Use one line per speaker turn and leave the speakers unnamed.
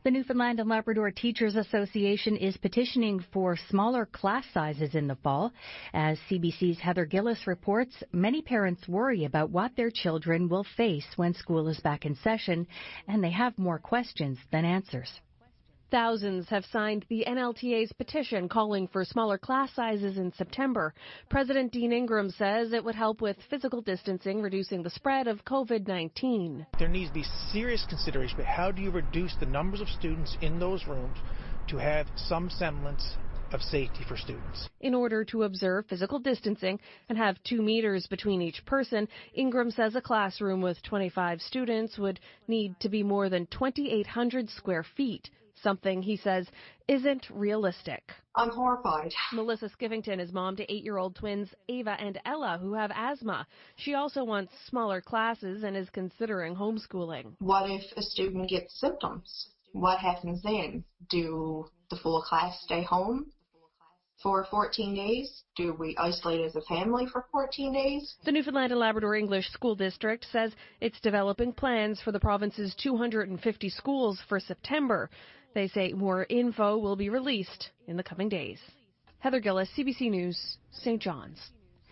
The Newfoundland and Labrador Teachers Association is petitioning for smaller class sizes in the fall. As CBC's Heather Gillis reports, many parents worry about what their children will face when school is back in session, and they have more questions than answers.
Thousands have signed the NLTA's petition calling for smaller class sizes in September. President Dean Ingram says it would help with physical distancing, reducing the spread of COVID-19.
There needs to be serious consideration about how do you reduce the numbers of students in those rooms to have some semblance of safety for students.
In order to observe physical distancing and have 2 meters between each person, Ingram says a classroom with 25 students would need to be more than 2,800 square feet. Something, he says, isn't realistic.
I'm horrified.
Melissa Skivington is mom to 8-year-old twins Ava and Ella, who have asthma. She also wants smaller classes and is considering homeschooling.
What if a student gets symptoms? What happens then? Do the full class stay home for 14 days? Do we isolate as a family for 14 days?
The Newfoundland and Labrador English School District says it's developing plans for the province's 250 schools for September. They say more info will be released in the coming days. Heather Gillis, CBC News, St. John's.